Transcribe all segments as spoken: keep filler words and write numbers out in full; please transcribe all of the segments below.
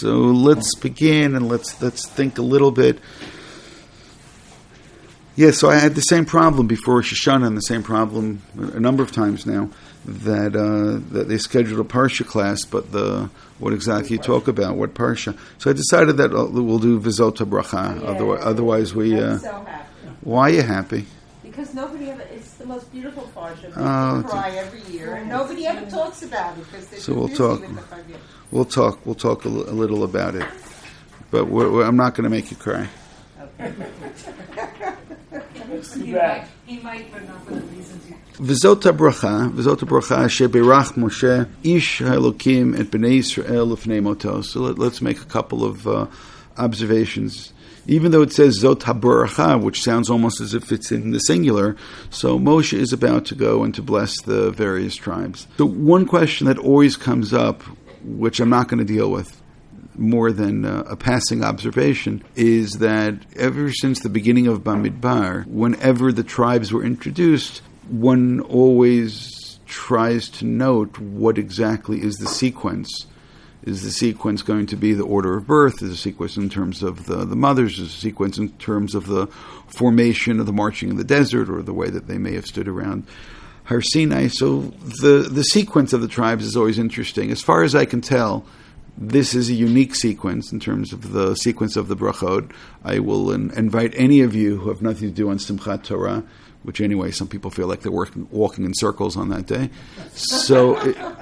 So let's begin and let's let's think a little bit. Yeah, so I had the same problem before Rosh Hashanah, and the same problem a number of times now, that uh, that they scheduled a Parsha class, but the what exactly you talk about, what Parsha. So I decided that we'll do Vizot HaBracha. Yeah, otherwise, otherwise we... Uh, I'm so happy. Why are you happy? Because nobody ever, it's the most beautiful Parsha. People Oh, cry every year, and nobody ever talks about it because they're So too we'll busy talk. with the Chagim. We'll talk. We'll talk a, l- a little about it, but we're, we're, I'm not going to make you cry. He might, he might, but not for the reasons you... V'zot habracha, v'zot habracha sheberach Moshe ish ha'elokim et bnei Yisrael lefnei moto. So let, let's make a couple of uh, observations. Even though it says zot habracha, which sounds almost as if it's in the singular, so Moshe is about to go and to bless the various tribes. So one question that always comes up, which I'm not going to deal with, more than uh, a passing observation, is that ever since the beginning of Bamidbar, whenever the tribes were introduced, one always tries to note what exactly is the sequence. Is the sequence going to be the order of birth? Is the sequence in terms of the, the mothers? Is the sequence in terms of the formation of the marching in the desert, or the way that they may have stood around Har Sinai? So the, the sequence of the tribes is always interesting. As far as I can tell, this is a unique sequence in terms of the sequence of the brachot. I will in, invite any of you who have nothing to do on Simchat Torah, which anyway, some people feel like they're working, walking in circles on that day. So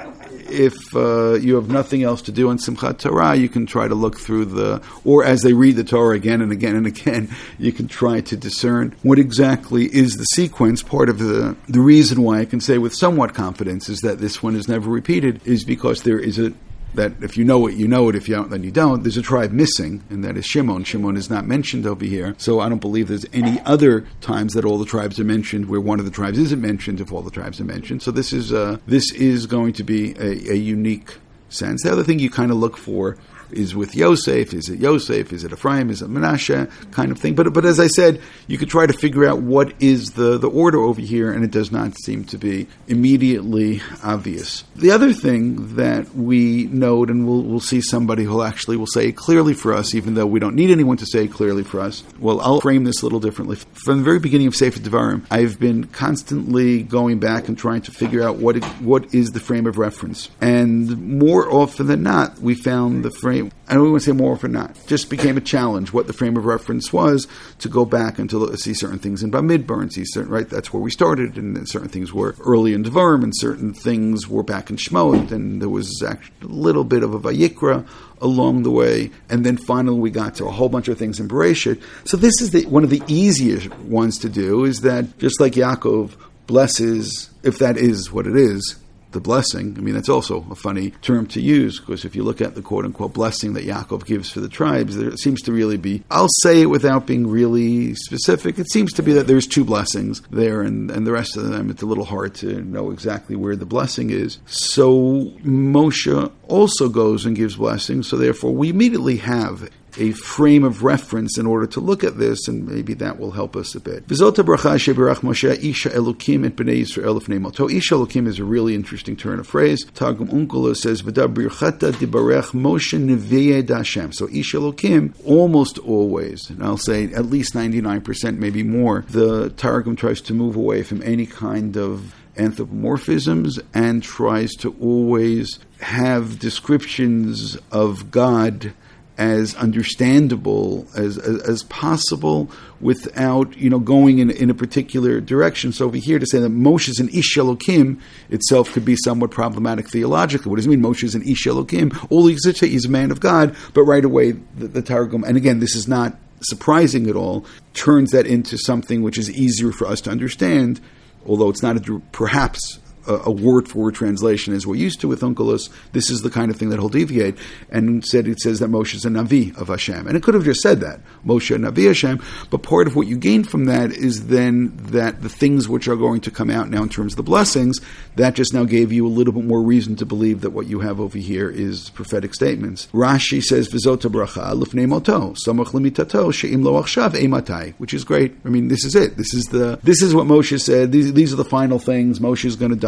if uh, you have nothing else to do on Simchat Torah, you can try to look through the, or as they read the Torah again and again and again, you can try to discern what exactly is the sequence. Part of the, the reason why I can say with somewhat confidence is that this one is never repeated is because there is a that if you know it, you know it. If you don't, then you don't. There's a tribe missing, and that is Shimon. Shimon is not mentioned over here. So I don't believe there's any other times that all the tribes are mentioned where one of the tribes isn't mentioned if all the tribes are mentioned. So this is uh, this is going to be a, a unique sense. The other thing you kind of look for is with Yosef. Is it Yosef? Is it Ephraim? Is it Menashe? Kind of thing. But but as I said, you could try to figure out what is the, the order over here, and it does not seem to be immediately obvious. The other thing that we note, and we'll we'll see somebody who actually will say it clearly for us, even though we don't need anyone to say it clearly for us. Well, I'll frame this a little differently. From the very beginning of Sefer Devarim, I've been constantly going back and trying to figure out what it, what is the frame of reference. And more often than not, we found the frame I don't want to say more often not. Just became a challenge what the frame of reference was to go back and to see certain things in Bamidbar and see certain, right, that's where we started, and then certain things were early in Devarim, and certain things were back in Shemot, and there was actually a little bit of a Vayikra along the way, and then finally we got to a whole bunch of things in Bereshit. So this is the, one of the easiest ones to do, is that just like Yaakov blesses, if that is what it is, the blessing. I mean, that's also a funny term to use, because if you look at the quote-unquote blessing that Yaakov gives for the tribes, there seems to really be, I'll say it without being really specific, it seems to be that there's two blessings there, and, and the rest of them, it's a little hard to know exactly where the blessing is. So Moshe also goes and gives blessings, so therefore we immediately have a frame of reference in order to look at this, and maybe that will help us a bit. V'zot habracha sheberach Moshe isha elokim et bnei Yisrael lefnei moto. Isha elokim is a really interesting turn of phrase. Targum Onkelos says v'dabrichata dibarech Moshe neviyed Hashem. So isha elokim, almost always, and I'll say at least ninety-nine percent, maybe more, the Targum tries to move away from any kind of anthropomorphisms and tries to always have descriptions of God as understandable as, as as possible without, you know, going in, in a particular direction. So over here to say that Moshe is an Ish Elokim itself could be somewhat problematic theologically. What does it mean Moshe is an Ish Elokim? All he exists, he's a man of God, but right away the, the Targum, and again, this is not surprising at all, turns that into something which is easier for us to understand, although it's not a, perhaps a word-for-word translation as we're used to with Onkelos. This is the kind of thing that he'll deviate. And instead it says that Moshe is a Navi of Hashem. And it could have just said that, Moshe, Navi Hashem, but part of what you gain from that is then that the things which are going to come out now in terms of the blessings, that just now gave you a little bit more reason to believe that what you have over here is prophetic statements. Rashi says, V'zot habracha lifnei moto, samach limitato, she'im lo achshav eimatai, which is great. I mean, this is it. This is the this is what Moshe said. These, these are the final things. Moshe is going to die.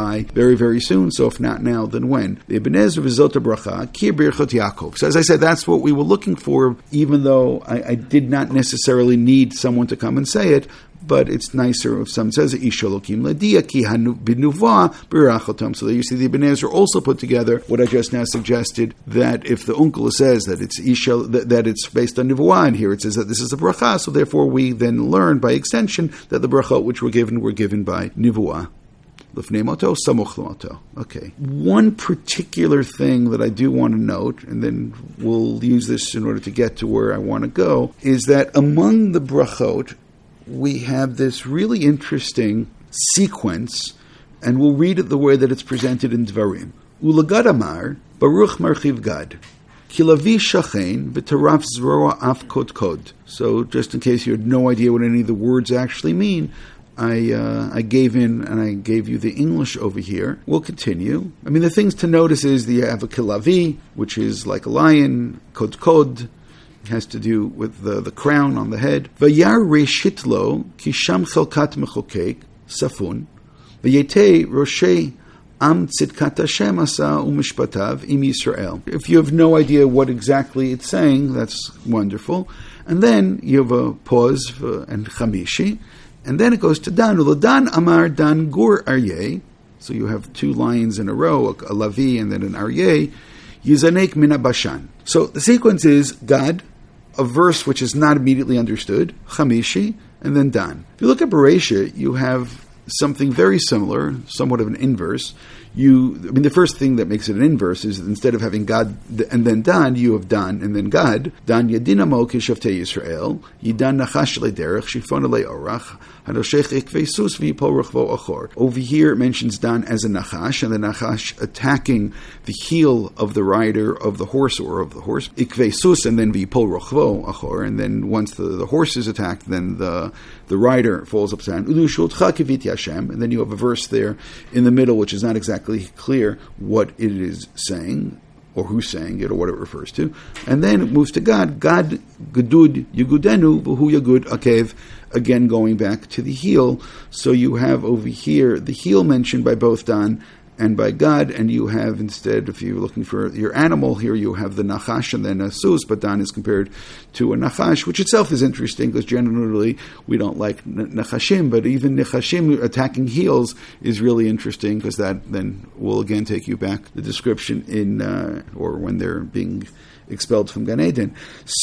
die very, very soon. So if not now, then when? The Ibn Ezra v'zot bracha ki birchot Yaakov. So as I said, that's what we were looking for, even though I, I did not necessarily need someone to come and say it. But it's nicer if someone says it. Ish Elokim Ladia ki binuvah birachotam. So that you see the Ibn Ezra also put together what I just now suggested, that if the uncle says that it's Ish, that, that it's based on nivuah, and here it says that this is a bracha, so therefore we then learn by extension that the brachot which were given were given by nivuah. Lifnei moto, samuch l'moto. Okay. One particular thing that I do want to note, and then we'll use this in order to get to where I want to go, is that among the brachot, we have this really interesting sequence, and we'll read it the way that it's presented in Dvarim. Ulagad Amar, Baruch Marchiv Gad, Kilavi Shachen, V'taraf Zroa Af Kod Kod. So, just in case you had no idea what any of the words actually mean, I uh, I gave in and I gave you the English over here. We'll continue. I mean, the things to notice is that you have a Kilavi, which is like a lion, Kod Kod, has to do with the, the crown on the head. Vayar reshitlo kisham chelkat mechokek safun vayete roshei am tzidkat Hashem asa umishpatav im Yisrael. If you have no idea what exactly it's saying, that's wonderful. And then you have a pause for, and chamishi, and then it goes to Dan. Ulodan amar Dan gur aryeh. So you have two lions in a row, a, a lavi and then an aryeh. Yizanek mina bashan. So the sequence is Gad, a verse which is not immediately understood, Chamishi, and then Dan. If you look at Bereishit, you have something very similar, somewhat of an inverse. You, I mean, the first thing that makes it an inverse is that instead of having Gad and then Dan, you have Dan and then Gad. Dan Yadinamo Kishavtei Yisrael, Yidan Nachash Lederech, Shifon Le Orach, Hadoshech Ikvei Sus V'Yipol Rechvo Achor. Over here it mentions Dan as a Nachash, and the Nachash attacking the heel of the rider of the horse or of the horse, Ikvei Sus, and then V'Yipol Rechvo Achor, and then once the, the horse is attacked, then the the rider falls upside down. Udushultcha Kiviti Hashem, and then you have a verse there in the middle which is not exactly clear what it is saying, or who's saying it, or what it refers to. And then it moves to God. God, Gedud, Yegudenu, V'hu Yegud Akev, again going back to the heel. So you have over here the heel mentioned by both Dan and by God, and you have instead, if you're looking for your animal here, you have the Nachash and then a Sus, but Dan is compared to a Nachash, which itself is interesting because generally we don't like Nachashim, but even Nachashim attacking heels is really interesting because that then will again take you back the description in, uh, or when they're being expelled from Gan Eden.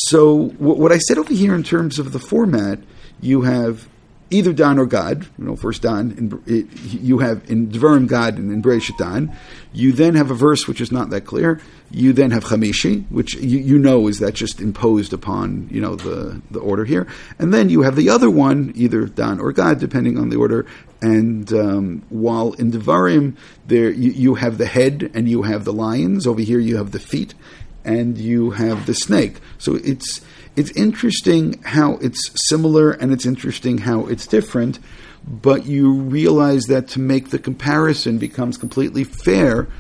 So w- what I said over here in terms of the format, you have either Dan or God, you know, first Dan, in, it, you have in Dvarim God and in Bereishit Dan. You then have a verse which is not that clear. You then have Chamishi, which you, you know is that just imposed upon, you know, the, the order here. And then you have the other one, either Dan or God, depending on the order. And um, while in Dvarim, there you, you have the head and you have the lions. Over here you have the feet and you have the snake. So it's It's interesting how it's similar and it's interesting how it's different, but you realize that to make the comparison becomes completely fair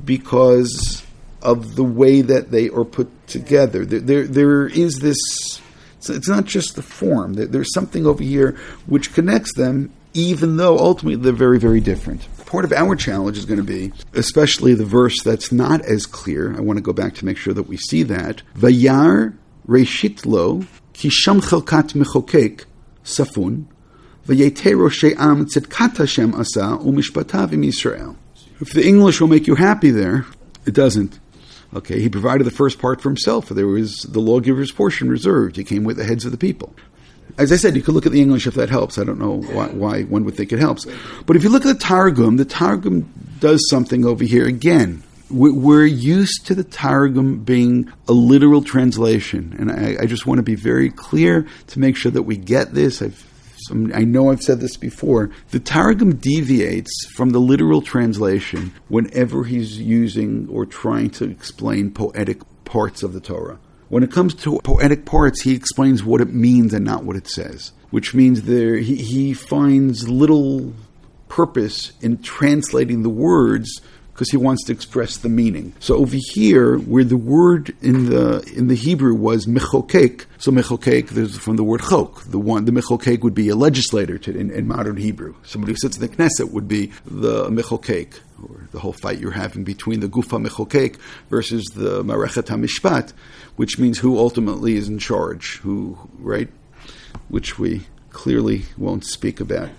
because of the way that they are put together. There, there, there is this, it's not just the form, there's something over here which connects them, even though ultimately they're very, very different. Part of our challenge is going to be, especially the verse that's not as clear, I want to go back to make sure that we see that, Vayar Reshit lo, ki sham chelkat mechokek, safun, v'yete roshei am tzedkat Hashem asa, umishpatav im Yisrael. If the English will make you happy there, it doesn't. Okay, he provided the first part for himself. There was the lawgiver's portion reserved. He came with the heads of the people. As I said, you could look at the English if that helps. I don't know why, why one would think it helps. But if you look at the Targum, the Targum does something over here again. We're used to the Targum being a literal translation, and I, I just want to be very clear to make sure that we get this. I've, some, I know I've said this before. The Targum deviates from the literal translation whenever he's using or trying to explain poetic parts of the Torah. When it comes to poetic parts, he explains what it means and not what it says, which means there he, he finds little purpose in translating the words because he wants to express the meaning. So over here, where the word in the in the Hebrew was mechokek, so mechokek, there's from the word chok. The one, the mechokek would be a legislator to, in, in modern Hebrew. Somebody who sits in the Knesset would be the mechokek, or the whole fight you're having between the gufa mechokek versus the marechet hamishpat, which means who ultimately is in charge, who, right? Which we clearly won't speak about.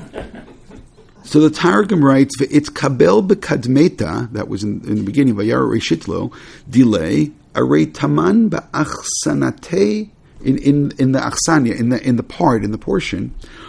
So the Targum writes, "It's kabel bekadmeta." That was in, in the beginning. Vayar reshitlo delay arei taman ba'achsanate in in in the achsania in the in the part in the portion.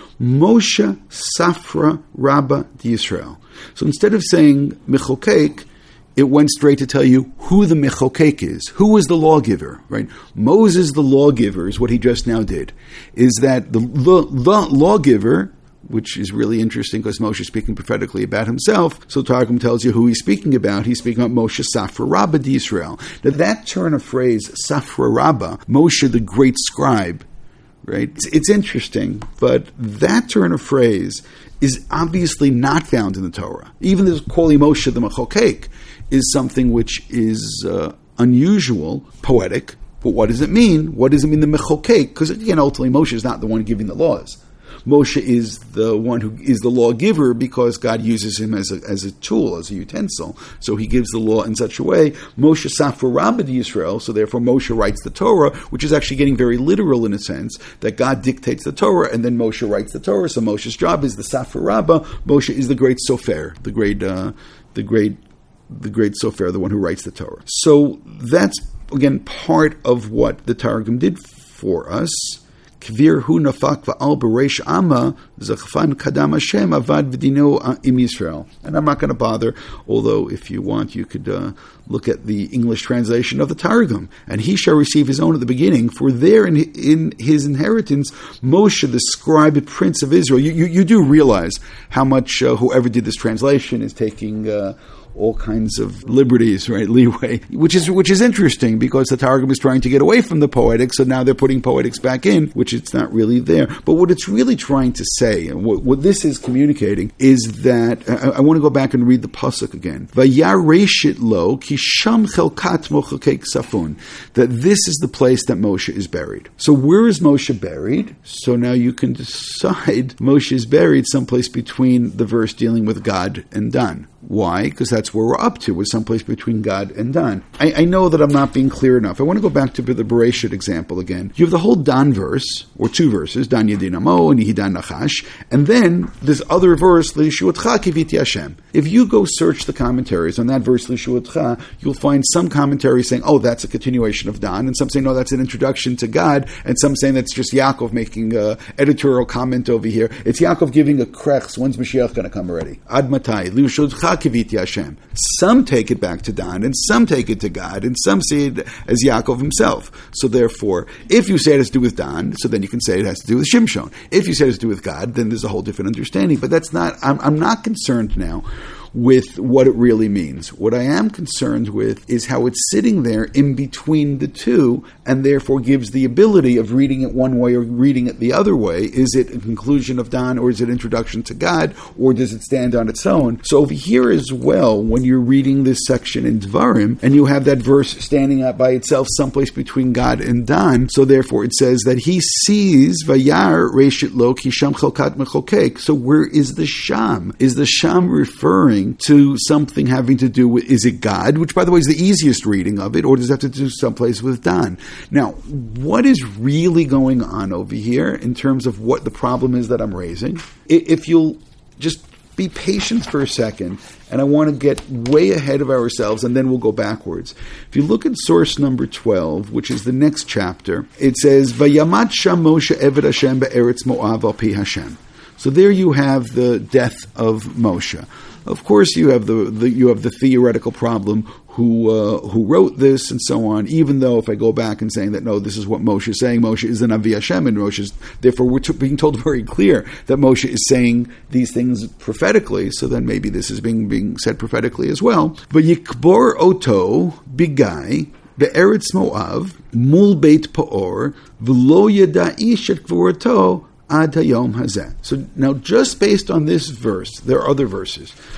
Moshe Safra Rabba Yisrael. So instead of saying mechokek, it went straight to tell you who the mechokek is. Who is the lawgiver, right? Moses, the lawgiver, is what he just now did. Is that the the, the lawgiver, which is really interesting because Moshe is speaking prophetically about himself. So Targum tells you who he's speaking about. He's speaking about Moshe Safra Rabba Yisrael. Now that turn of phrase, Safra Rabba, Moshe the great scribe, right? It's, it's interesting, but that turn of phrase is obviously not found in the Torah. Even this Koli Moshe the Mechokek is something which is uh, unusual, poetic, but what does it mean? What does it mean, the Mechokek? Because again, ultimately Moshe is not the one giving the laws. Moshe is the one who is the lawgiver because God uses him as a, as a tool, as a utensil. So he gives the law in such a way. Moshe Safra Rabba Yisrael, so therefore Moshe writes the Torah, which is actually getting very literal in a sense, that God dictates the Torah and then Moshe writes the Torah. So Moshe's job is the Safra Rabba. Moshe is the great Sofer, the great, uh, the great, the great Sofer, the one who writes the Torah. So that's, again, part of what the Targum did for us. Kvir hu nafak va'al b'reish ama zachfan kadam Hashem avad v'dino im Yisrael. And I'm not going to bother, although if you want, you could uh, look at the English translation of the Targum. And he shall receive his own at the beginning, for there in, in his inheritance, Moshe, the scribe prince of Israel. You, you, you do realize how much uh, whoever did this translation is taking Uh, all kinds of liberties, right, leeway, which is which is interesting because the Targum is trying to get away from the poetic, so now they're putting poetics back in, which it's not really there. But what it's really trying to say, and what, what this is communicating, is that, I, I want to go back and read the pasuk again. Vayar reshit lo ki sham chelkat mochakek safun, that this is the place that Moshe is buried. So where is Moshe buried? So now you can decide Moshe is buried someplace between the verse dealing with God and Dan. Why? Because that's where we're up to, is someplace between God and Dan. I, I know that I'm not being clear enough. I want to go back to the Bereshit example again. You have the whole Dan verse, or two verses, Dan Yedin Amo and Yehidan Nachash, and then this other verse, L'Yeshuatcha Kiviti Hashem. If you go search the commentaries on that verse, L'Yeshuatcha, you'll find some commentaries saying, oh, that's a continuation of Dan, and some saying, no, that's an introduction to God, and some saying that's just Yaakov making an editorial comment over here. It's Yaakov giving a krechs, when's Mashiach going to come already? Ad matai, L'Yeshuatcha Kiviti Hashem. Some take it back to Dan, and some take it to God, and some see it as Yaakov himself. So therefore, if you say it has to do with Dan, so then you can say it has to do with Shimshon. If you say it has to do with God, then there's a whole different understanding. But that's not, I'm, I'm not concerned now with what it really means. What I am concerned with is how it's sitting there in between the two, and therefore gives the ability of reading it one way or reading it the other way. Is it a conclusion of Dan, or is it introduction to God, or does it stand on its own? So over here as well, when you're reading this section in Dvarim, and you have that verse standing out by itself someplace between God and Dan, so therefore it says that he sees Vayar Reshit Lo Ki Sham Chelkat Mechokek. So where is the Sham? Is the Sham referring to something having to do with, is it God, which by the way is the easiest reading of it, or does it have to do someplace with Dan? Now, what is really going on over here in terms of what the problem is that I'm raising? If you'll just be patient for a second, and I want to get way ahead of ourselves, and then we'll go backwards. If you look at source number twelve, which is the next chapter, it says, Vayamat Sham Moshe Eved Hashem Be'eretz Moav Al Pi Hashem. So there you have the death of Moshe. Of course, you have the, the you have the theoretical problem, who uh, who wrote this and so on. Even though if I go back and saying that no, this is what Moshe is saying, Moshe is an Avi Hashem, and Moshe is, therefore we're t- being told very clear that Moshe is saying these things prophetically. So then maybe this is being being said prophetically as well. V'yikbor oto bigai be'eretz Moav mul beit Peor v'lo yada ish et kvorato. Ad hayom hazeh. So now, just based on this verse, there are other verses.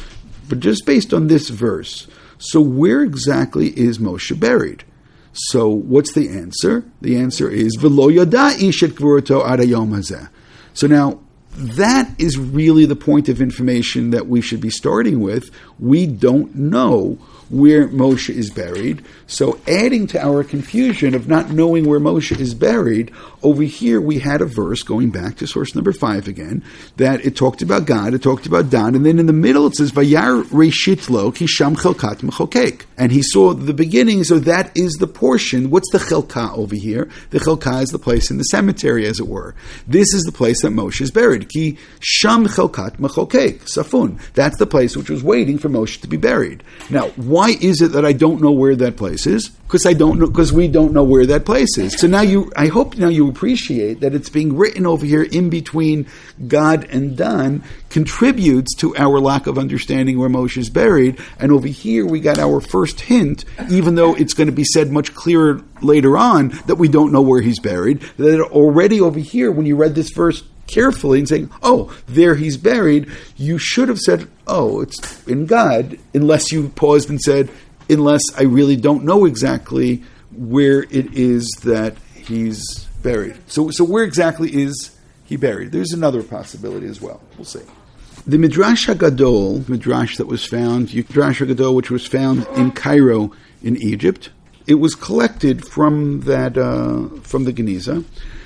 but just based on this verse, so where exactly is Moshe buried? So what's the answer? The answer is V'lo yada ish et gvurato ad hayom hazeh. So now, that is really the point of information that we should be starting with. We don't know where Moshe is buried. So adding to our confusion of not knowing where Moshe is buried, over here we had a verse, going back to source number five again, that it talked about God, it talked about Dan, and then in the middlo it says, Vayar Reshit Lo, Ki Sham Chelkat Mechokek. And he saw the beginning, so that is the portion. What's the Chelka over here? The Chelka is the place in the cemetery, as it were. This is the place that Moshe is buried. Ki Sham Chelkat Mechokek, Safun. That's the place which was waiting for Moshe to be buried. Now, why is it that I don't know where that place is? Because I don't know, because we don't know where that place is. So now you, I hope now you appreciate that it's being written over here in between God and Dan contributes to our lack of understanding where Moshe is buried. And over here we got our first hint, even though it's going to be said much clearer later on that we don't know where he's buried, that already over here when you read this verse carefully and saying, oh, there he's buried, you should have said, oh, it's in God, unless you paused and said, unless I really don't know exactly where it is that he's buried. So, so where exactly is he buried? There's another possibility as well. We'll see. The Midrash HaGadol, Midrash that was found, Midrash HaGadol, which was found in Cairo in Egypt, it was collected from that, uh, from the Geniza.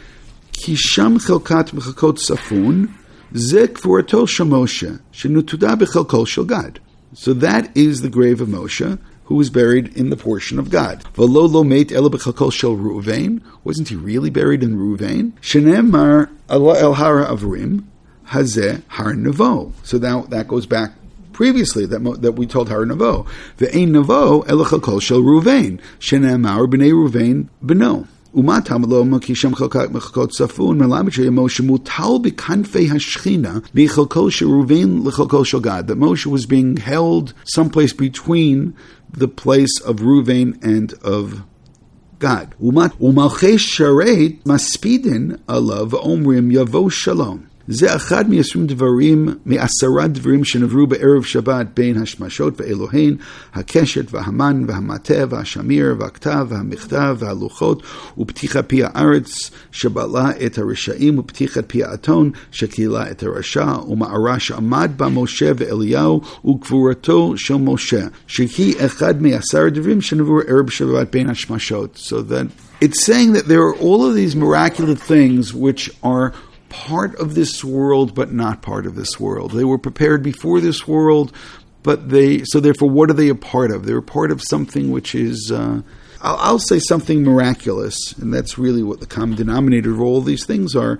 Kisham Chelkat Mechakot Safun, Ze Kvorato Shel Moshe, Shenutuda Bechelkol Shel Gad. So that is the grave of Moshe, who was buried in the portion of God. V'lo lo meit ela bechelkol shel Reuven. Wasn't he really buried in Reuven? Shenemar el hara avrim hazeh har nevo. So now that goes back previously that that we told har nevo. Ve'ein nevo ela chelkol shel Reuven. Shenemar b'nei Reuven b'no. Umatam lo makisham chelkat mechakot safun melamed Moshe mutal b'kanfei hashchina b'chelkol shel Reuven lechelkol shel Gad. That Moshe was being held someplace between the place of Reuven and of God. Umalchei sharet maspidin alav omrim yavo shalom. זה אחד מ-עשרים דברים, מעשרה דברים שנבראו בערב שבת בין השמשות ואלוהין, הקשת והמן והמטה והשמיר והכתב והמכתב והלוחות ופתיחת פי הארץ שבעלה את הרשעים ופתיחת פי האתון שכילה את הרשע ומערה שעמד בה משה ואליהו וקבורתו של משה, שהיא אחד מעשרה דברים שנבראו בערב שבת בין השמשות. So that it's saying that there are all of these miraculous things which are part of this world, but not part of this world. They were prepared before this world, but they, so therefore, what are they a part of? They're a part of something which is, uh, I'll, I'll say something miraculous, and that's really what the common denominator of all these things are,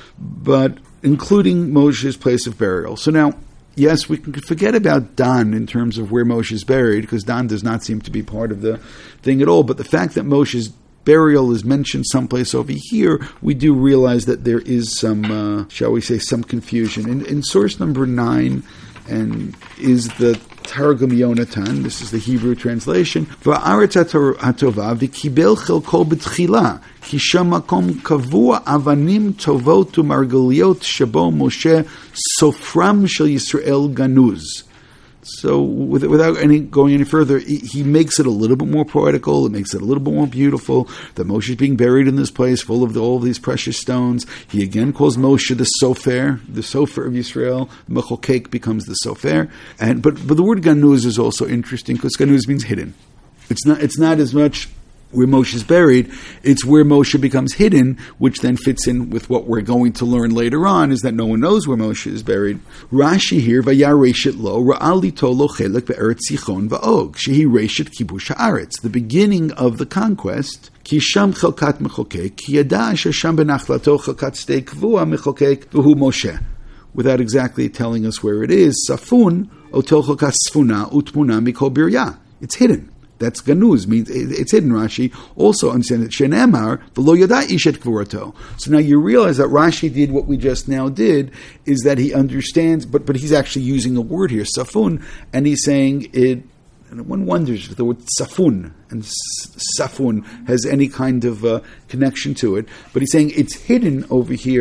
but including Moshe's place of burial. So now, yes, we can forget about Dan in terms of where Moshe is buried, because Dan does not seem to be part of the thing at all, but the fact that Moshe's burial is mentioned someplace over here, we do realize that there is some, uh, shall we say, some confusion. In, in source number nine, and is the Targum Yonatan, this is the Hebrew translation, Va'aretz haTova v'kibel chelko b'tchila, ki sham makom kavua avanim tovot u'margaliot shebo Moshe sofram shel Yisrael ganuz. So with, without any going any further, he, he makes it a little bit more poetical. It makes it a little bit more beautiful. That Moshe is being buried in this place full of the, all of these precious stones. He again calls Moshe the Sofer, the Sofer of Yisrael. Mechokek becomes the Sofer. And but but the word ganuz is also interesting because ganuz means hidden. It's not it's not as much where Moshe is buried, it's where Moshe becomes hidden, which then fits in with what we're going to learn later on, is that no one knows where Moshe is buried. Rashi here, Vayar Reshit Lo, Ra'ali Tolo Chelek Be'eretz Sichon Va'og, Shehi Reshit Kibush Haaretz, the beginning of the conquest, Ki Sham Chelkat Mechokek, Ki Yada Asher Sham Benachlato Chelkat Stei Kvua Mechokek, V'hu Moshe. Without exactly telling us where it is, Safun, Otel Chelkat Sfuna, Utmuna Mikol Birya. It's hidden. That's ganuz, means it's hidden. Rashi also understands that shenemar v'lo yada ishet kvorato. So now you realize that Rashi did what we just now did, is that he understands, but but he's actually using a word here, safun, and he's saying it. And one wonders if the word safun and safun has any kind of uh, connection to it. But he's saying it's hidden over here,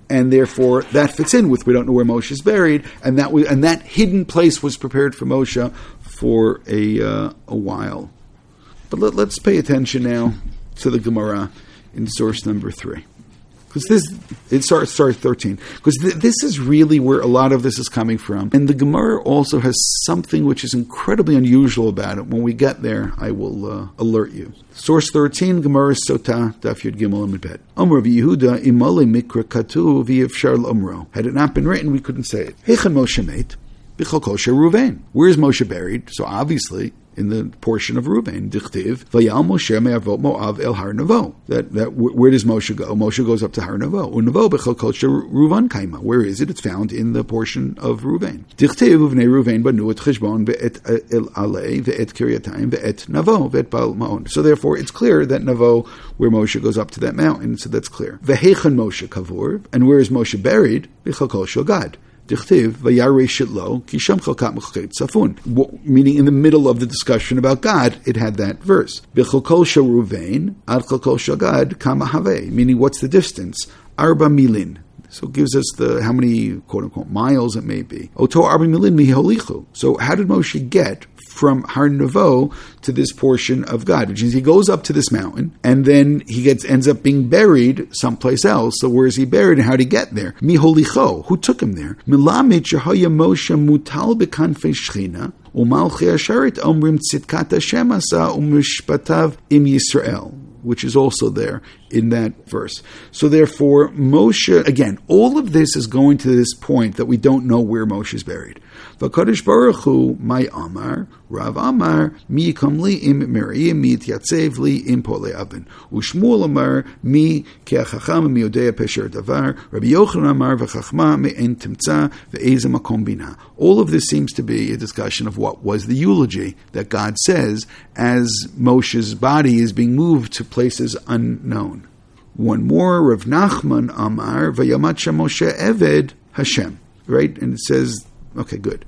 and therefore that fits in with we don't know where Moshe is buried, and that we, and that hidden place was prepared for Moshe for a uh, a while. But let, let's pay attention now to the Gemara in source number three. Because this, it starts, sorry, thirteen. Because th- this is really where a lot of this is coming from. And the Gemara also has something which is incredibly unusual about it. When we get there, I will uh, alert you. Source thirteen, Gemara Sota, Daf Yud Gimel Amud Bet. Amr Yehuda, Imale Mikra Katu, V'Yivshar L'Umro. Had it not been written, we couldn't say it. Heichen Moshe Meit, B'Chol Kol Ruvain. Where is Moshe buried? So obviously, in the portion of Ruvain, Dichtiv, Vayal Moshe me'avot Moav el Har Nevo. That that where does Moshe go? Moshe goes up to Har Nevo. Unevo b'chol kol Ruvan kaima. Where is it? It's found in the portion of Ruvain. Dichtiv uvnei Ruvain banu et Cheshbon ve'et el Alei ve'et Kiryatayim ve'et Navo ve'et Baal Ma'on. So therefore, it's clear that Navo, where Moshe goes up to that mountain, so that's clear. V'heichen Moshe kavur, and where is Moshe buried? B'chol kol Shogad. Dichtiv vayarei shitlo kisham chalkat mechchet safun. Meaning, in the middle of the discussion about God, it had that verse. B'chol kol Ruvain ad kol Shogad kama havei. Meaning, what's the distance? Arba milin. So it gives us the how many quote unquote miles it may be. Oto arba milin miholichu. So how did Moshe get from Har Nevo to this portion of God, which means he goes up to this mountain and then he gets ends up being buried someplace else. So where is he buried and how did he get there? Miholicho, who took him there? Milamet Shehaya Moshe mutal bekanfei Shechina umalchei Asharit omrim tzidkat Hashem asa umishpatav im Yisrael, which is also there in that verse. So therefore, Moshe, again, all of this is going to this point that we don't know where Moshe is buried. V'kadosh Baruch Hu, my Amar, Rav Amar, mi yikom li im Miriam, mi yityatzev li im polei avin. Ushmuel Amar, mi ki hachacham mi yodea pesher davar. Rabbi Yochanan Amar, v'chachma me'en timtza ve'eze makom bina. All of this seems to be a discussion of what was the eulogy that God says as Moshe's body is being moved to places unknown. One more, Rav Nachman Amar, v'yamat Moshe Eved Hashem. Right? And it says, okay, good.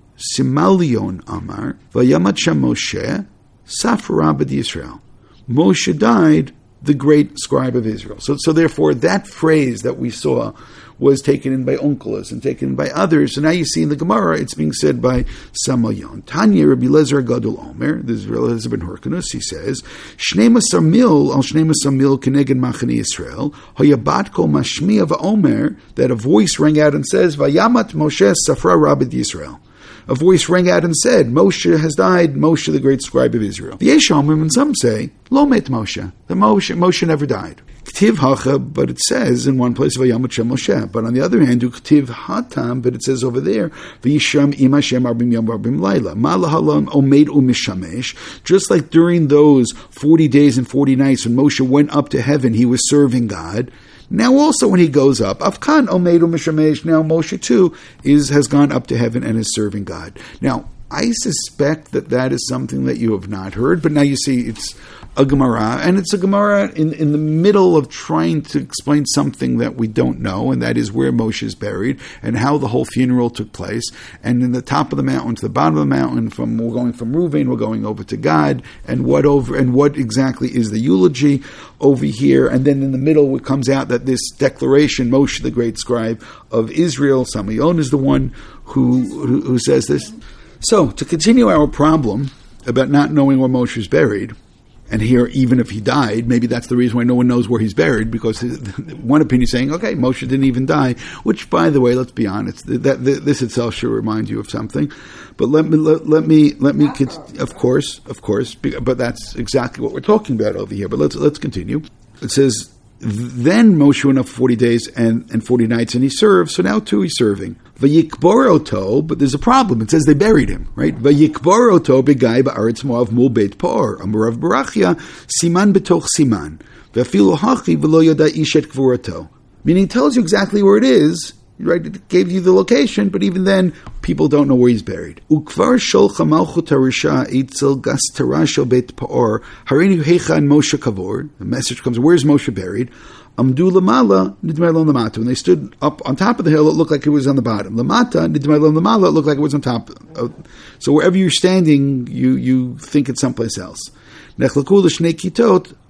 Simalion Amar, Vayamat Moshe, Safra B'd Yisrael. Moshe died, the great scribe of Israel. So, so therefore, that phrase that we saw was taken in by Onkelos and taken by others. So now you see in the Gemara, it's being said by Samalion. Tanya Rabbi Lezer Gadol Omer, this is Rabbi Lezer ben Hyrcanus, he says, Shnei Masar Mil, al Shnei Masar Mil Keneged Machane Yisrael, Hayabat Kol Mashmiya Va'omer, that a voice rang out and says, Vayamat Moshe Safra Rabid Yisrael. A voice rang out and said, Moshe has died, Moshe the great scribe of Israel. The Yeshomim, and some say, Lo met Moshe, that Moshe, Moshe never died. K'tiv hacha, but it says in one place, Vayamat Shem Moshe. But on the other hand, K'tiv hatam, but it says over there, V'yisham im Hashem arbim yom arbim laila. Malahalon omed umishamesh. Just like during those forty days and forty nights when Moshe went up to heaven, he was serving God. Now also when he goes up, Afkan Omeid Umishamesh, now Moshe too is has gone up to heaven and is serving God. Now, I suspect that that is something that you have not heard, but now you see it's a Gemara, and it's a Gemara in, in the middle of trying to explain something that we don't know, and that is where Moshe is buried, and how the whole funeral took place, and in the top of the mountain to the bottom of the mountain, from we're going from Ruvain, we're going over to God, and what over and what exactly is the eulogy over here, and then in the middle it comes out that this declaration, Moshe the great scribe of Israel, Samayon is the one who, who, who says this. So, to continue our problem about not knowing where Moshe is buried, and here, even if he died, maybe that's the reason why no one knows where he's buried, because one opinion is saying, okay, Moshe didn't even die, which, by the way, let's be honest, that, that this itself should remind you of something. But let me, let, let me, let me, of course, of course, but that's exactly what we're talking about over here. But let's, let's continue. It says, then Moshe went up forty days and, and forty nights, and he served. So now too he's serving. Vayikbar oto, but there's a problem. It says they buried him, right? Vayikbar oto begai ba'aretz Moav mul beit Par. Amarav Barachia siman betoch siman. Ve'afilu hachi v'lo yada ishet kvurato. Meaning it tells you exactly where it is. Right, it gave you the location, but even then, people don't know where he's buried. Ukvar sholcha malchut harisha eitzel gastarasho beit Pa'or hareinu hecha and Moshe kavor. The message comes: where's Moshe buried? Amdu lamala nidmei lo lamata. When they stood up on top of the hill, it looked like it was on the bottom. Lamata nidmei lo lamala, it looked like it was on top. So wherever you're standing, you you think it's someplace else. Nechlaku l'shnei kitot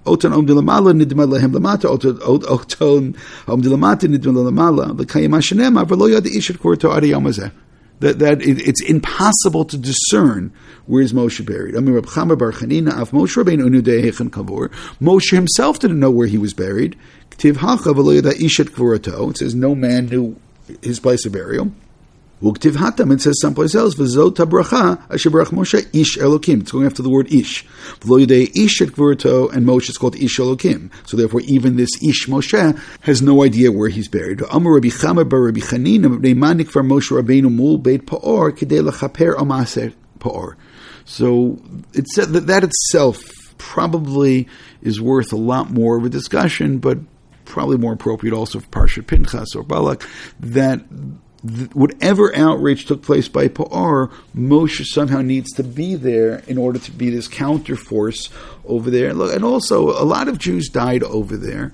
Oton om dilamala nidma lehem lamata, oton om dilamata nidma lamala, the kayima shenema, v'lo yad ishet kvorto adi yom hazeh. That, that it, it's impossible to discern where is Moshe buried. I mean, Reb Chama bar Chanina af Moshe Rabbeinu nudei hechen kavor. Moshe himself didn't know where he was buried. Ktiv hacha v'lo yada ishet kvorato. It says no man knew his place of burial. Uktiv hatam, it says someplace else, v'zot habracha asher barach Moshe ish Elokim. It's going after the word ish. V'lo yadei ish et kvorato, and Moshe is called ish Elokim. So therefore, even this ish Moshe has no idea where he's buried. Amar Rabbi Chama bar Rabbi Chanina b'nei manik for Moshe Rabbeinu mul beit Pa'or kidei lechaper al maaser Pa'or. So it said that that itself probably is worth a lot more of a discussion, but probably more appropriate also for Parshat Pinchas or Balak, that whatever outrage took place by Pa'or, Moshe somehow needs to be there in order to be this counterforce over there. And also, a lot of Jews died over there,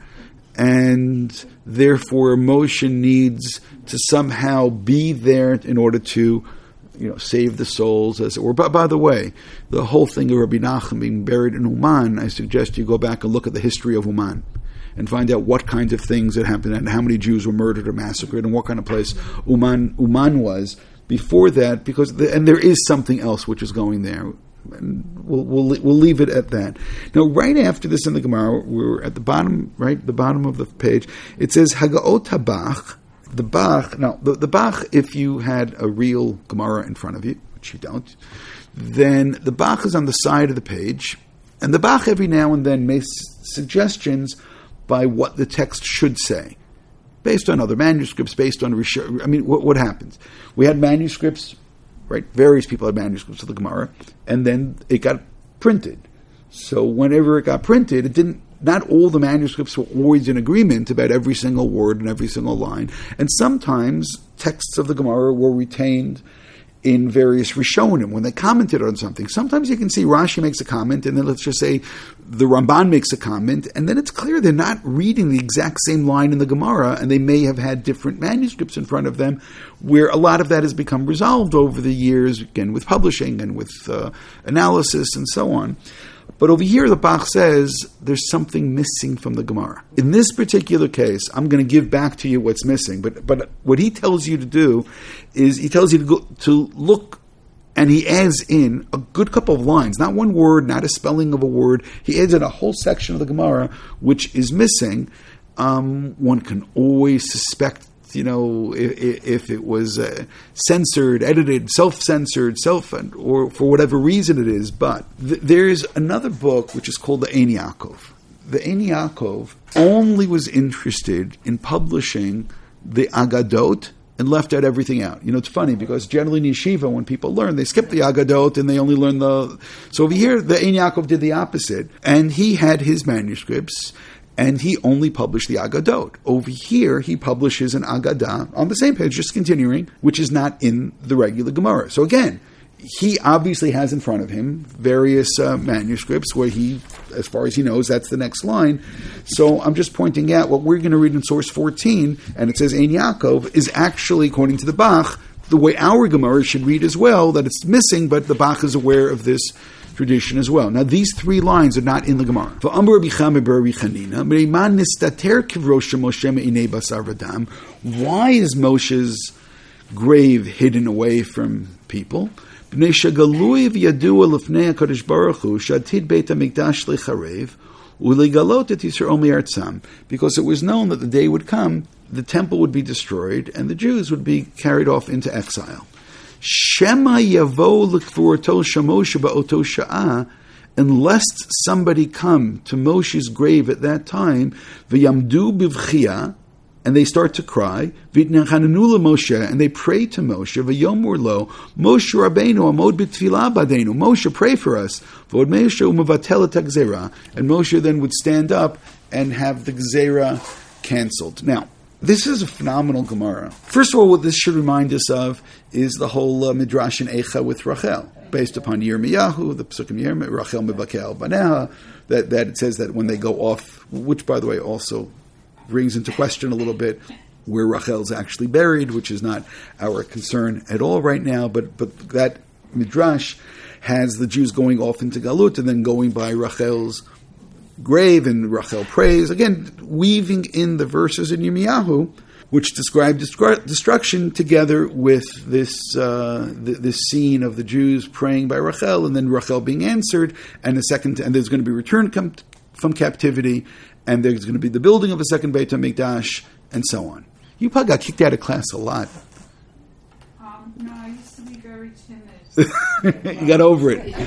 and therefore Moshe needs to somehow be there in order to, you know, save the souls, as it were. But by the way, the whole thing of Rabbi Nachman being buried in Uman, I suggest you go back and look at the history of Uman and find out what kinds of things that happened and how many Jews were murdered or massacred and what kind of place Uman Uman was before that. Because the, and there is something else which is going there. And we'll, we'll we'll leave it at that. Now, right after this in the Gemara, we're at the bottom, right, the bottom of the page. It says Hagaot HaBach. The Bach. Now, the, the Bach, if you had a real Gemara in front of you, which you don't, then the Bach is on the side of the page, and the Bach every now and then makes suggestions by what the text should say, based on other manuscripts, based on, I mean, what, what happens? We had manuscripts, right? Various people had manuscripts of the Gemara, and then it got printed. So whenever it got printed, it didn't, not all the manuscripts were always in agreement about every single word and every single line. And sometimes texts of the Gemara were retained in various Rishonim, when they commented on something. Sometimes you can see Rashi makes a comment, and then let's just say the Ramban makes a comment, and then it's clear they're not reading the exact same line in the Gemara, and they may have had different manuscripts in front of them, where a lot of that has become resolved over the years, again, with publishing and with uh, analysis and so on. But over here, the Bach says there's something missing from the Gemara. In this particular case, I'm going to give back to you what's missing. But but what he tells you to do is he tells you to go to look, and he adds in a good couple of lines, not one word, not a spelling of a word. He adds in a whole section of the Gemara which is missing. Um, one can always suspect, you know, if, if it was uh, censored, edited, self-censored, self, or for whatever reason it is. But th- there's another book which is called the Ein Yaakov. The Ein Yaakov only was interested in publishing the Agadot and left out everything out. You know, it's funny because generally in yeshiva, when people learn, they skip the Agadot and they only learn the... So over here, the Ein Yaakov did the opposite. And he had his manuscripts, and he only published the Agadot. Over here, he publishes an Agadah on the same page, just continuing, which is not in the regular Gemara. So again, he obviously has in front of him various uh, manuscripts where he, as far as he knows, that's the next line. So I'm just pointing out what we're going to read in source fourteen, and it says Ein Yaakov, is actually, according to the Bach, the way our Gemara should read as well, that it's missing, but the Bach is aware of this tradition as well. Now, these three lines are not in the Gemara. Why is Moshe's grave hidden away from people? Because it was known that the day would come, the temple would be destroyed, and the Jews would be carried off into exile. Shema yavo l'kvurato shamoshe ba'oto sha'ah, unless somebody come to Moshe's grave at that time, v'yamdu bivchia, and they start to cry, v'itnechananu Moshe, and they pray to Moshe, v'yomur lo, Moshe Rabbeinu amod b'tfilah badenu, Moshe, pray for us, v'od Moshe u'mevatel et ha'gzera, and Moshe then would stand up and have the gzera cancelled. Now, this is a phenomenal Gemara. First of all, what this should remind us of is the whole uh, Midrash in Eicha with Rachel, based upon Yirmiyahu, the Pesukim Yirmiyahu, Rachel Mevakel Baneha, that, that it says that when they go off, which, by the way, also brings into question a little bit where Rachel's actually buried, which is not our concern at all right now, but but that Midrash has the Jews going off into Galut and then going by Rachel's grave, and Rachel prays. Again, weaving in the verses in Yirmiyahu, which describe destru- destruction together with this uh, th- this scene of the Jews praying by Rachel, and then Rachel being answered, and the second, and there's going to be return com- from captivity, and there's going to be the building of a second Beit HaMikdash, and so on. You probably got kicked out of class a lot. Um, no, I used to be very timid. You got over it. I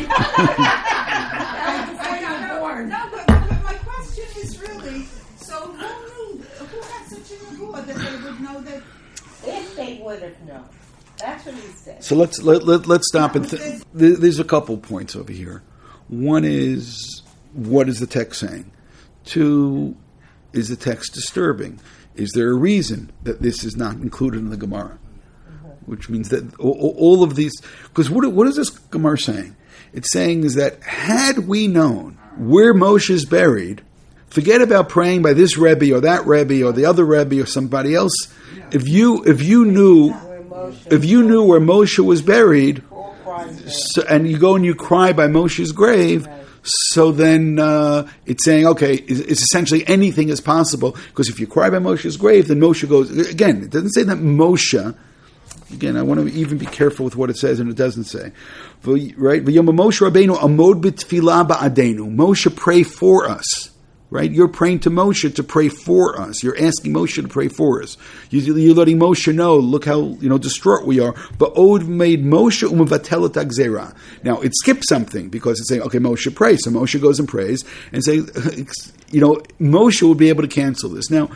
got bored. No, but, but my question is really, so who knew, who had such a reward that they would know that? If they would have known. That's what he said. So let's let, let let's stop and th- th- there's a couple points over here. One is, what is the text saying? Two, is the text disturbing? Is there a reason that this is not included in the Gemara? Which means that all, all of these, because what, what is this Gemara saying? It's saying is that had we known where Moshe is buried, forget about praying by this Rebbe or that Rebbe or the other Rebbe or somebody else. If you if you knew if you knew where Moshe was buried, so, and you go and you cry by Moshe's grave, so then uh, it's saying, okay, it's, it's essentially anything is possible, because if you cry by Moshe's grave, then Moshe goes, again, it doesn't say that Moshe, again, I want to even be careful with what it says, and it doesn't say. Right? Moshe Rabbeinu amod b'tfilah ba'adenu. Moshe, pray for us. Right? You're praying to Moshe to pray for us. You're asking Moshe to pray for us. You're letting Moshe know, look how, you know, distraught we are. But Od made Moshe umevatelet agzera. Now, it skips something, because it's saying, okay, Moshe prays. So Moshe goes and prays and say, you know, Moshe will be able to cancel this. Now,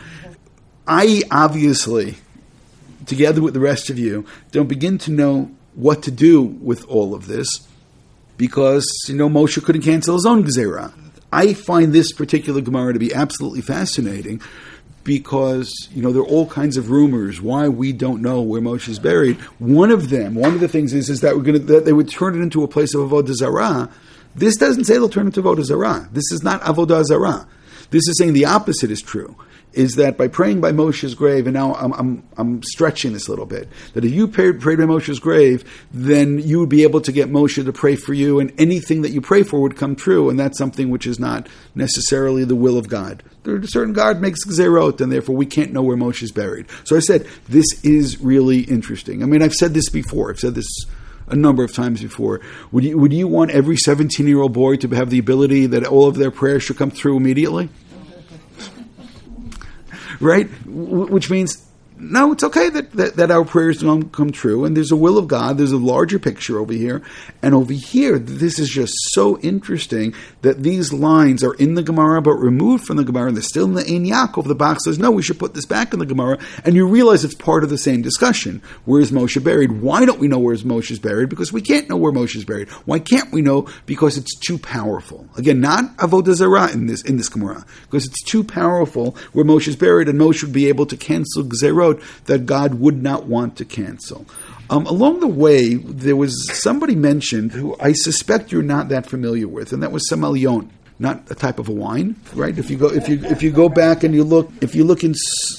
I obviously, together with the rest of you, don't begin to know what to do with all of this, because, you know, Moshe couldn't cancel his own gezerah. I find this particular Gemara to be absolutely fascinating, because, you know, there are all kinds of rumors why we don't know where Moshe is buried. One of them, one of the things is, is that we're going to, that they would turn it into a place of Avodah Zarah. This doesn't say they'll turn it to Avodah Zarah. This is not Avodah Zarah. This is saying the opposite is true. Is that by praying by Moshe's grave, and now I'm I'm, I'm stretching this a little bit, that if you prayed, prayed by Moshe's grave, then you would be able to get Moshe to pray for you, and anything that you pray for would come true, and that's something which is not necessarily the will of God. There are certain God makes gzerot, and therefore we can't know where Moshe is buried. So I said, this is really interesting. I mean, I've said this before. I've said this a number of times before. Would you, would you want every seventeen-year-old boy to have the ability that all of their prayers should come through immediately? Right? Which means, no, it's okay that, that, that our prayers don't come true, and there's a will of God, there's a larger picture over here, and over here, this is just so interesting that these lines are in the Gemara, but removed from the Gemara, and they're still in the Ein Yaakov. The Bach says, no, we should put this back in the Gemara, and you realize it's part of the same discussion. Where is Moshe buried? Why don't we know where Moshe is buried? Because we can't know where Moshe is buried. Why can't we know? Because it's too powerful. Again, not Avodah Zarah in this, in this Gemara, because it's too powerful where Moshe is buried, and Moshe would be able to cancel Gzerot that God would not want to cancel. Um, along the way, there was somebody mentioned who I suspect you're not that familiar with, and that was Samalion, not a type of a wine, right? If you go, if you if you go back and you look, if you look in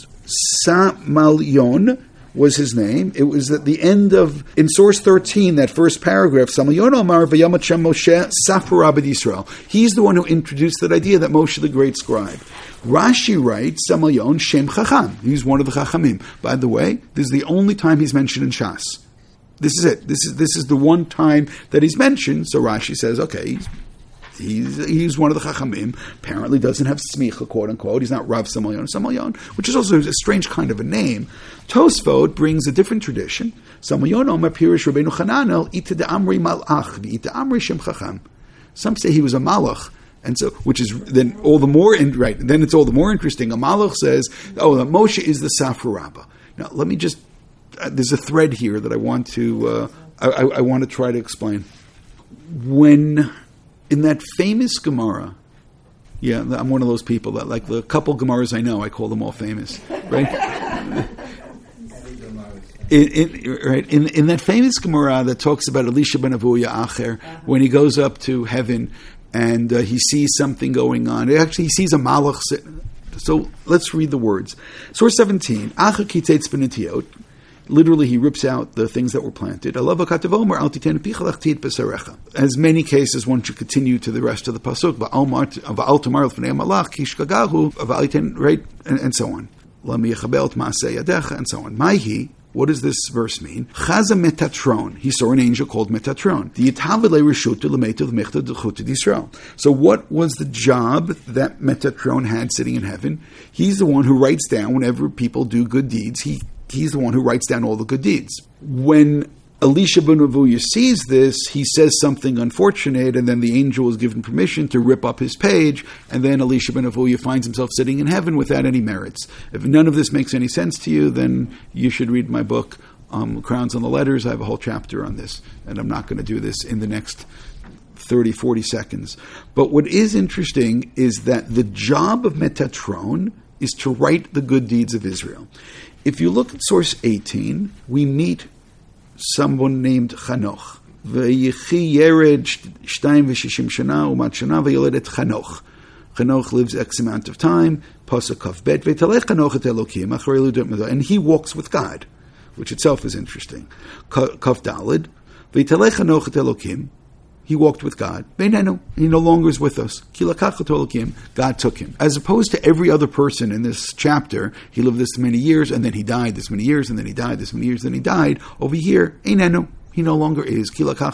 Samalion was his name. It was at the end of, in source thirteen, that first paragraph, Samalion Amar v'Yam Hashem Moshe Safar Abed Yisrael. He's the one who introduced that idea that Moshe the great scribe. Rashi writes, Samalion Shem Chacham. He's one of the Chachamim. By the way, this is the only time he's mentioned in Shas. This is it. This is this is the one time that he's mentioned. So Rashi says, okay, he's he's, he's one of the Chachamim. Apparently doesn't have smicha, quote unquote. He's not Rav Samalion Samalion, which is also a strange kind of a name. Tosfot brings a different tradition. Samalion Omer Pirish Rabbeinu Chananel Ita de Amri Malach Ita Amri Shem Chacham. Some say he was a malach. And so, which is then all the more, in, right, then it's all the more interesting. A malach says, oh, that Moshe is the Safra Rabbah. Now, let me just, uh, there's a thread here that I want to, uh, I, I, I want to try to explain. When, in that famous Gemara, yeah, I'm one of those people that, like the couple Gemaras I know, I call them all famous, right? In, in, right, in, in that famous Gemara that talks about Elisha ben Avuya Acher, when he goes up to heaven, and uh, he sees something going on. Actually, he sees a malach sit. So let's read the words. Source seventeen. Acha kitetz benetiot. Literally, he rips out the things that were planted. As many cases, one should continue to the rest of the pasuk, right, and, and so on. And so on. Maihi, what does this verse mean? Chaza Metatron. He saw an angel called Metatron. So what was the job that Metatron had sitting in heaven? He's the one who writes down whenever people do good deeds. He He's the one who writes down all the good deeds. When Elisha ben Avuya sees this, he says something unfortunate, and then the angel is given permission to rip up his page, and then Elisha ben Avuya finds himself sitting in heaven without any merits. If none of this makes any sense to you, then you should read my book, um, Crowns on the Letters. I have a whole chapter on this, and I'm not going to do this in the next thirty, forty seconds. But what is interesting is that the job of Metatron is to write the good deeds of Israel. If you look at source eighteen, we meet someone named Chanoch. V'yichi yered shtayim v'shishim shana umat shana v'yoledet Chanoch. Chanoch lives X amount of time. Pasuk Kaf Bet v'talech Chanoch et Elokim acharei ludat medah, and he walks with God, which itself is interesting. Kaf Daled v'talech Chanoch et Elokim. He walked with God. He no longer is with us. God took him. As opposed to every other person in this chapter, he lived this many years, and then he died this many years, and then he died this many years, then he died. Over here, he no longer is.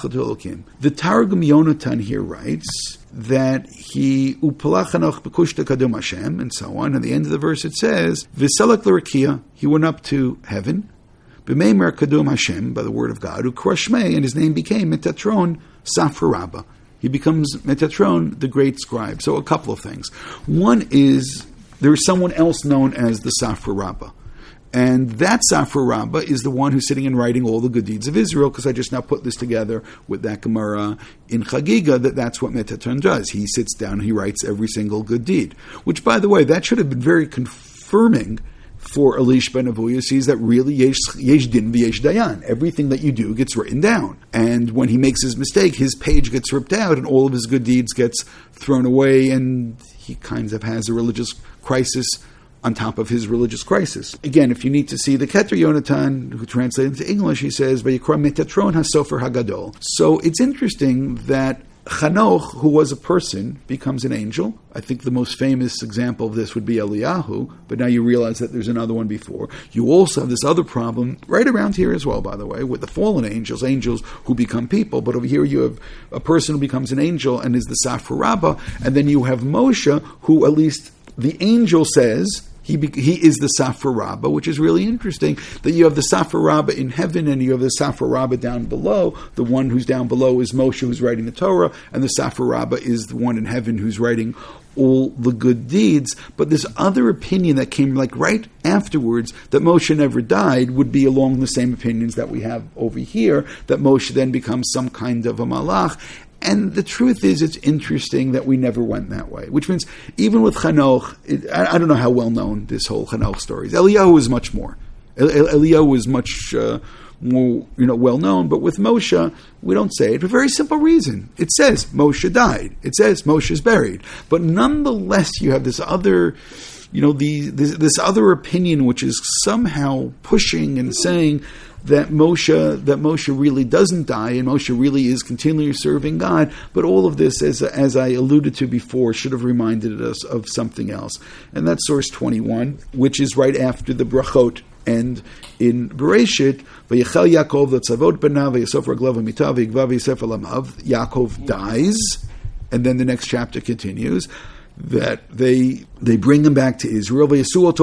The Targum Yonatan here writes that he upalach Chanoch b'kushta kadum Hashem, and so on. At the end of the verse it says, V'selak l'rakia, he went up to heaven, b'meimer kadum Hashem, by the word of God, u'krashmei, and his name became Metatron Safra Rabbah. He becomes Metatron, the great scribe. So a couple of things. One is, there is someone else known as the Safra Rabbah. And that Safra Rabbah is the one who's sitting and writing all the good deeds of Israel, because I just now put this together with that Gemara in Chagiga, that that's what Metatron does. He sits down and he writes every single good deed. Which, by the way, that should have been very confirming for Elisha ben Avuya, sees that really yesh, yesh din v'yesh dayan. Everything that you do gets written down. And when he makes his mistake, his page gets ripped out and all of his good deeds gets thrown away, and he kind of has a religious crisis on top of his religious crisis. Again, if you need to see the Keter Yonatan, who translated into English, he says, Vayikra Metatron HaSofer HaGadol. So it's interesting that Chanoch, who was a person, becomes an angel. I think the most famous example of this would be Eliyahu, but now you realize that there's another one before. You also have this other problem, right around here as well, by the way, with the fallen angels, angels who become people. But over here you have a person who becomes an angel and is the Safra Rabbah, and then you have Moshe, who at least the angel says, He be, he is the Safra Rabbah, which is really interesting, that you have the Safra Rabbah in heaven and you have the Safra Rabbah down below. The one who's down below is Moshe, who's writing the Torah, and the Safra Rabbah is the one in heaven who's writing all the good deeds. But this other opinion that came like right afterwards, that Moshe never died, would be along the same opinions that we have over here, that Moshe then becomes some kind of a malach. And the truth is, it's interesting that we never went that way. Which means, even with Chanoch, it, I, I don't know how well known this whole Chanoch story is. Eliyahu is much more. El, El, Eliyahu is much uh, more, you know, well known. But with Moshe, we don't say it for a very simple reason. It says Moshe died. It says Moshe is buried. But nonetheless, you have this other, you know, the this, this other opinion which is somehow pushing and saying that Moshe, that Moshe really doesn't die, and Moshe really is continually serving God. But all of this, as as I alluded to before, should have reminded us of something else. And that's source twenty-one, which is right after the brachot end in Bereshit. Vayechel Yaakov letzavot banav v'yasof raglav v'mitav v'yigvav v'yasef alamav. Yaakov dies, and then the next chapter continues that they they bring him back to Israel. So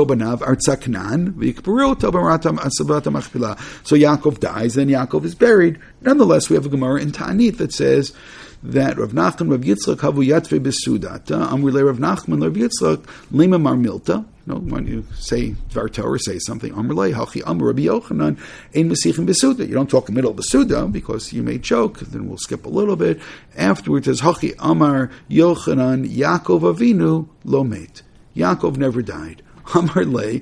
Yaakov dies, then Yaakov is buried. Nonetheless, we have a Gemara in Ta'anit that says that Rav Nachman, Rav Yitzchak, havu yatve besudata. Amrulei Rav Nachman, Rav Yitzchak, lema mar milta. No, when you say Dvar Torah, say something. Amrulei hachi amar Rabbi Yochanan ein mesichim besuda. You don't talk in the middle of the suda because you may choke. Then we'll skip a little bit. Afterwards, says hachi amar Yochanan Yaakov Avinu lo met. Yaakov never died. So they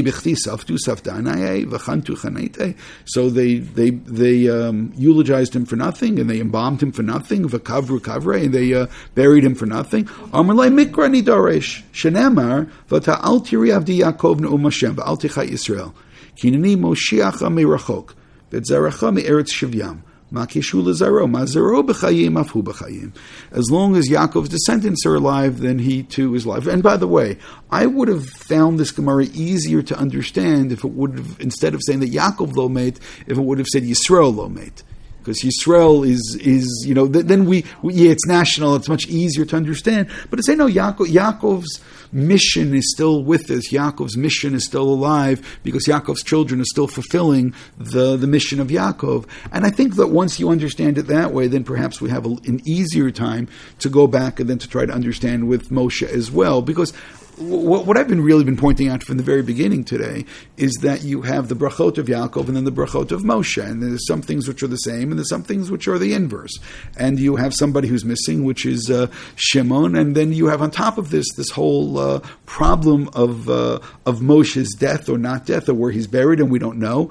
they they um, eulogized him for nothing, and they embalmed him for nothing. V'kavru kavre, and they uh, buried him for nothing. Amarle mikra nidoresh shenemar v'ta'al tiri avdi Yaakov ne'um Hashem v'al tichai Yisrael. Kinani Moshiacha merachok, v'tzaracha me'eretz shivyam. As long as Yaakov's descendants are alive, then he too is alive. And by the way, I would have found this Gemara easier to understand if it would have, instead of saying that Yaakov lo meit, if it would have said Yisrael lo meit. Because Yisrael is, is you know, th- then we, we, yeah, it's national, it's much easier to understand. But to say, no, Yaakov, Yaakov's mission is still with us, Yaakov's mission is still alive, because Yaakov's children are still fulfilling the, the mission of Yaakov. And I think that once you understand it that way, then perhaps we have a, an easier time to go back and then to try to understand with Moshe as well. Because What, what I've been really been pointing out from the very beginning today is that you have the brachot of Yaakov and then the brachot of Moshe, and there's some things which are the same, and there's some things which are the inverse. And you have somebody who's missing, which is uh, Shimon, and then you have on top of this this whole uh, problem of uh, of Moshe's death or not death, or where he's buried, and we don't know.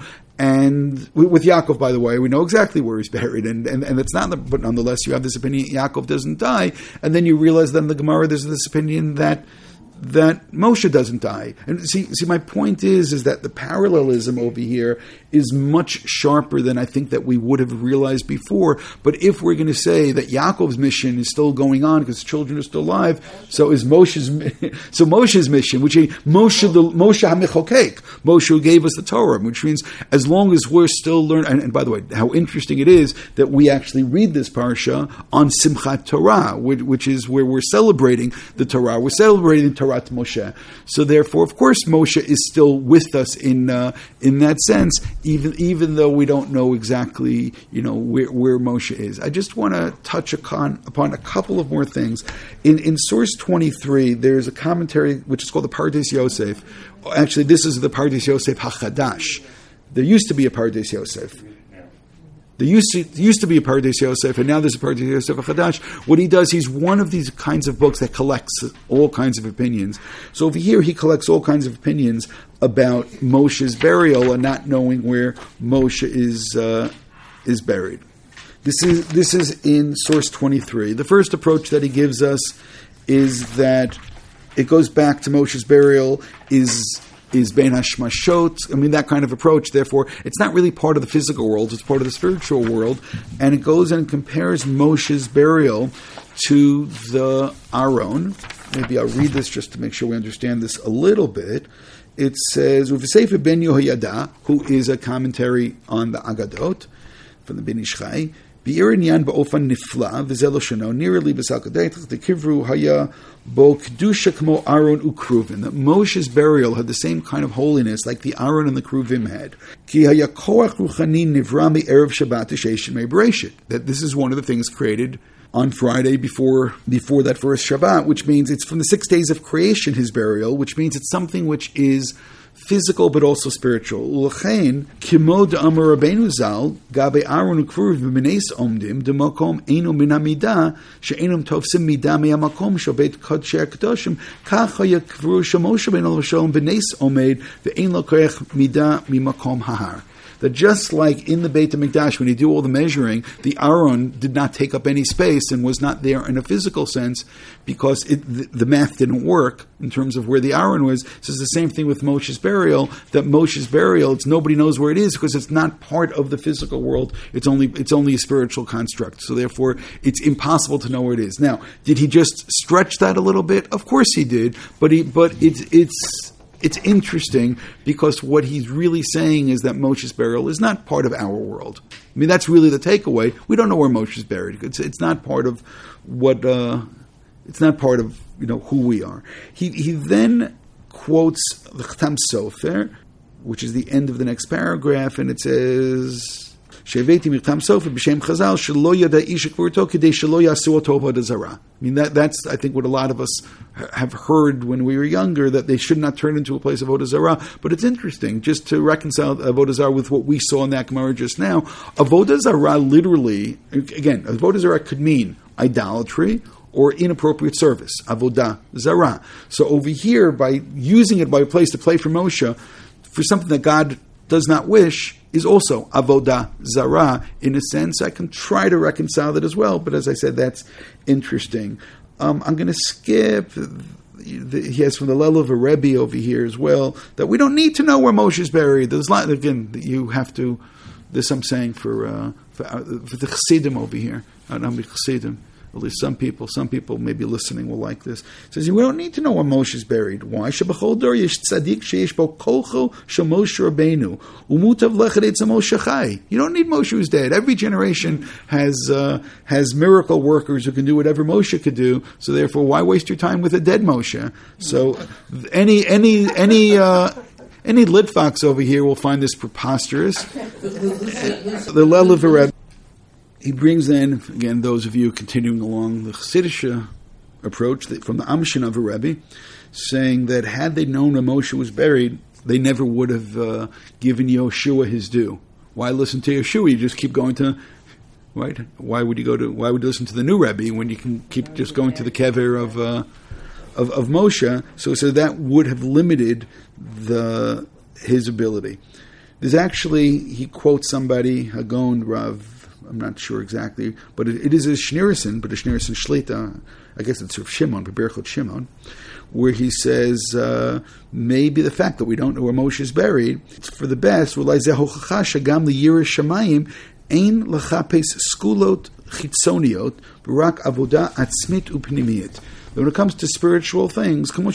And with Yaakov, by the way, we know exactly where he's buried, and, and, and it's not. The, but nonetheless, you have this opinion Yaakov doesn't die, and then you realize that in the Gemara there's this opinion that. that Moshe doesn't die. And see, see, my point is, is that the parallelism over here is much sharper than I think that we would have realized before. But if we're going to say that Yaakov's mission is still going on because children are still alive, so is Moshe's so Moshe's mission, which is Moshe the Moshe HaMechokek, Moshe who gave us the Torah, which means as long as we're still learning. And, and by the way, how interesting it is that we actually read this parsha on Simchat Torah, which, which is where we're celebrating the Torah. We're celebrating the Torah to Moshe. So therefore, of course, Moshe is still with us in uh, in that sense, even even though we don't know exactly, you know, where, where Moshe is. I just want to touch upon, upon a couple of more things. In in source twenty-three, there's a commentary which is called the Pardes Yosef. Actually, this is the Pardes Yosef HaChadash. There used to be a Pardes Yosef. There used to, there used to be a Pardes Yosef, and now there's a Pardes Yosef HaChadash. What he does, he's one of these kinds of books that collects all kinds of opinions. So over here, he collects all kinds of opinions about Moshe's burial and not knowing where Moshe is uh, is buried. This is this is in source twenty-three. The first approach that he gives us is that it goes back to Moshe's burial is is Ben Hashmashot. I mean, that kind of approach. Therefore, it's not really part of the physical world. It's part of the spiritual world. And it goes and compares Moshe's burial to the Aron. Maybe I'll read this just to make sure we understand this a little bit. It says, Sefer Ben Yehoyada, who is a commentary on the Agadot from the Ben Ishchai, B'Irin ba'ofan nifla v'zelo shano nearly b'salkadeit the kivru haya bo kedusha kmo Aaron ukruvin. That Moshe's burial had the same kind of holiness like the Aaron and the Kruvim had. Ki haya koach ruchani nivra me'erev Shabbat sheishin me'bereshit. That this is one of the things created on Friday before before that first Shabbat, which means it's from the six days of creation, his burial, which means it's something which is physical but also spiritual. Ulechein kimo de'amar Rabbeinu Zal gabe Aaron ukruv v'mineis omdim de'makom eino min hamida she'enum tovsim mida me'amakom shobeit kodshei hakadoshim kach hayakvru shemoshe ben Shalom b'neis omed ve'ein lo koyach mida mimakom hahar. That just like in the Beit HaMikdash, when you do all the measuring, the Aron did not take up any space and was not there in a physical sense because it, the, the math didn't work in terms of where the Aron was. So it's the same thing with Moshe's burial, that Moshe's burial, it's nobody knows where it is because it's not part of the physical world. It's only it's only a spiritual construct. So therefore, it's impossible to know where it is. Now, did he just stretch that a little bit? Of course he did, but he but it's it's It's interesting because what he's really saying is that Moshe's burial is not part of our world. I mean, that's really the takeaway. We don't know where Moshe's buried. It's, it's not part of what. Uh, it's not part of you know who we are. He he then quotes the Chatam Sofer, which is the end of the next paragraph, and it says. I mean, that, that's, I think, what a lot of us have heard when we were younger, that they should not turn into a place of Avodah Zarah. But it's interesting, just to reconcile Avodah Zarah with what we saw in that Gemara just now. Avodah Zarah literally, again, Avodah Zarah could mean idolatry or inappropriate service, Avodah Zarah. So over here, by using it by a place to play for Moshe, for something that God does not wish, is also Avodah Zarah. In a sense, I can try to reconcile that as well, but as I said, that's interesting. Um, I'm going to skip he has from the level of a Rebbe over here as well, that we don't need to know where Moshe is buried. There's a lot, again, you have to, this I'm saying for, uh, for, uh, for the Chassidim over here, not only Chassidim. At least some people, some people maybe listening will like this. It says, we don't need to know where Moshe is buried. Why? Shebachol dor yesh tzadik sheyesh bo kolcho shel Moshe Rabbeinu umutav lechet etz Moshe chai. You don't need Moshe who's dead. Every generation has uh, has miracle workers who can do whatever Moshe could do. So therefore, why waste your time with a dead Moshe? So any any any. Uh, Any Litvaks over here will find this preposterous. The Lelev Rebbe, he brings in, again, those of you continuing along the Chassidish approach from the Amshin of a Rebbe, saying that had they known where Moshe was buried, they never would have uh, given Yoshua his due. Why listen to Yoshua? You just keep going to, right? Why would you go to? Why would you listen to the new Rebbe when you can keep just going to the kever of uh, of, of Moshe? So, so that would have limited the his ability. There's actually, he quotes somebody, Hagon Rav, I'm not sure exactly, but it, it is a Schneerson, but a Schneerson Shlita, I guess it's sort of Shimon, Berchot Shimon, where he says, uh, maybe the fact that we don't know where Moshe is buried, it's for the best, ein lachapes skulot chitzoniot, barak avoda atzmit upnimiyat. When it comes to spiritual things, that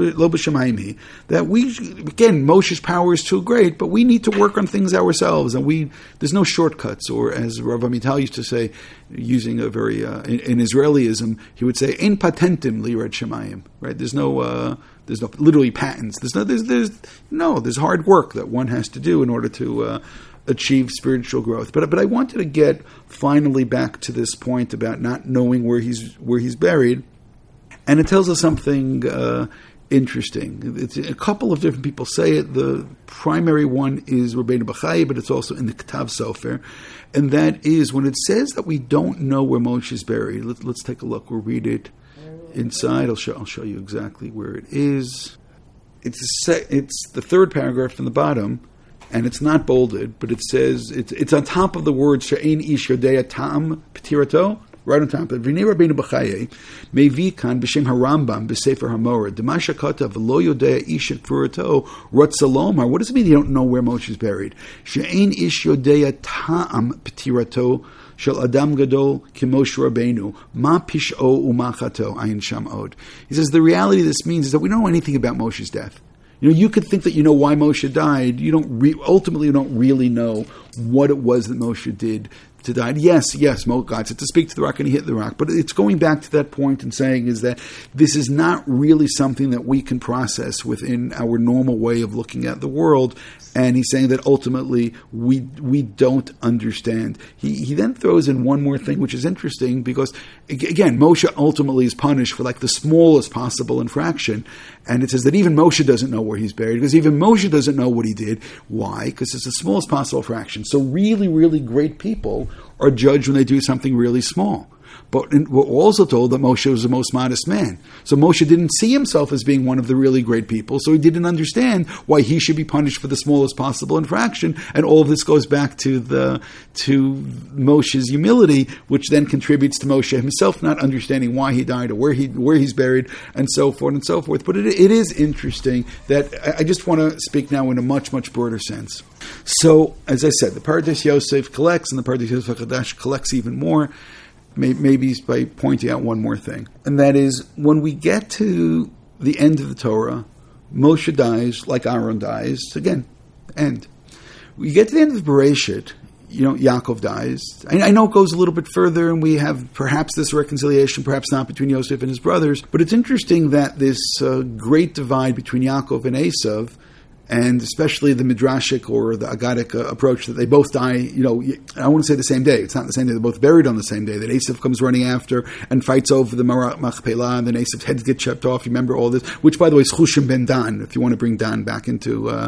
we, again, Moshe's power is too great, but we need to work on things ourselves, and we there's no shortcuts. Or as Rav Amital used to say, using a very uh, in, in Israelism, he would say, "Ein patentim lirat shemayim." Right? There's no uh, there's no literally patents. There's no there's there's no there's hard work that one has to do in order to uh, achieve spiritual growth. But but I wanted to get finally back to this point about not knowing where he's where he's buried. And it tells us something uh, interesting. It's, a couple of different people say it. The primary one is Rabbeinu Bachai, but it's also in the Ketav Sofer. And that is when it says that we don't know where Moshe is buried. Let, let's take a look. We'll read it inside. I'll show, I'll show you exactly where it is. It's, a se- it's the third paragraph from the bottom, and it's not bolded, but it says, it's, it's on top of the words, She'ein ish yodea ta'am p'tirato, right on top of it. V'nei Rabbeinu B'chaye mevi kan b'shem harambam b'sefer hamorah d'masha katav v'lo yodea ish et furato rotzalomar. What does it mean you don't know where Moshe is buried? She'ein ish yodea ta'am p'tirato shel adam gadol k'Moshe Rabbeinu ma pish'o u'ma chato ayin sham od. He says the reality of this means is that we don't know anything about Moshe's death. You know, you could think that you know why Moshe died. You don't re- ultimately you don't really know what it was that Moshe did to die. Yes, yes, God said to speak to the rock and he hit the rock. But it's going back to that point and saying is that this is not really something that we can process within our normal way of looking at the world. And he's saying that ultimately we we don't understand. He he then throws in one more thing, which is interesting because, again, Moshe ultimately is punished for like the smallest possible infraction. And it says that even Moshe doesn't know where he's buried because even Moshe doesn't know what he did. Why? Because it's the smallest possible fraction. So really, really great people are judged when they do something really small. But we're also told that Moshe was the most modest man. So Moshe didn't see himself as being one of the really great people, so he didn't understand why he should be punished for the smallest possible infraction. And all of this goes back to the to Moshe's humility, which then contributes to Moshe himself not understanding why he died or where he where he's buried, and so forth and so forth. But it, it is interesting that I just want to speak now in a much, much broader sense. So, as I said, the Pardes Yosef collects, and the Pardes Yosef HaChadash collects even more. Maybe by pointing out one more thing. And that is, when we get to the end of the Torah, Moshe dies like Aaron dies. Again, end. We get to the end of Bereshit, you know, Yaakov dies. I, I know it goes a little bit further, and we have perhaps this reconciliation, perhaps not, between Yosef and his brothers. But it's interesting that this uh, great divide between Yaakov and Esav, and especially the Midrashic or the Agadic uh, approach that they both die, you know, I want to say the same day. It's not the same day. They're both buried on the same day. That Esav comes running after and fights over the Machpelah, and then Esav's head gets chopped off. You remember all this? Which, by the way, is Chushim ben Dan, if you want to bring Dan back into uh,